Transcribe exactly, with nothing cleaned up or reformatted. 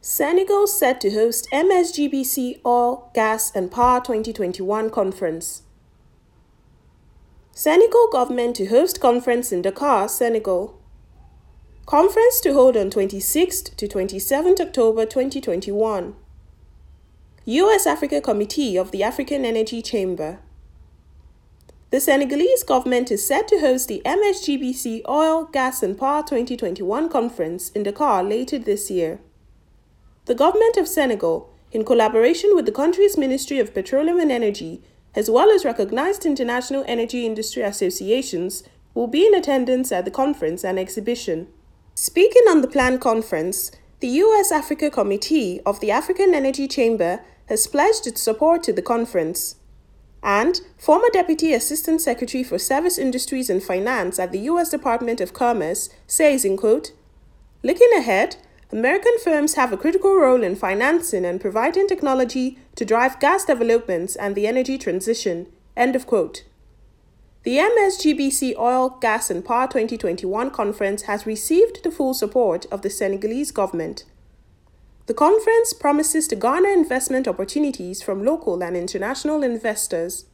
Senegal set to host M S G B C Oil, Gas and Power twenty twenty-one Conference. Senegal government to host conference in Dakar, Senegal. Conference to hold on twenty-sixth to twenty-seventh October twenty twenty-one. U S Africa Committee of the African Energy Chamber. The Senegalese government is set to host the M S G B C Oil, Gas and Power twenty twenty-one Conference in Dakar later this year. The government of Senegal, in collaboration with the country's Ministry of Petroleum and Energy, as well as recognized international energy industry associations, will be in attendance at the conference and exhibition. Speaking on the planned conference, the U S Africa Committee of the African Energy Chamber has pledged its support to the conference. And former Deputy Assistant Secretary for Service Industries and Finance at the U S Department of Commerce says, in quote, "Looking ahead, American firms have a critical role in financing and providing technology to drive gas developments and the energy transition." End of quote. The M S G B C Oil, Gas and Power twenty twenty-one conference has received the full support of the Senegalese government. The conference promises to garner investment opportunities from local and international investors.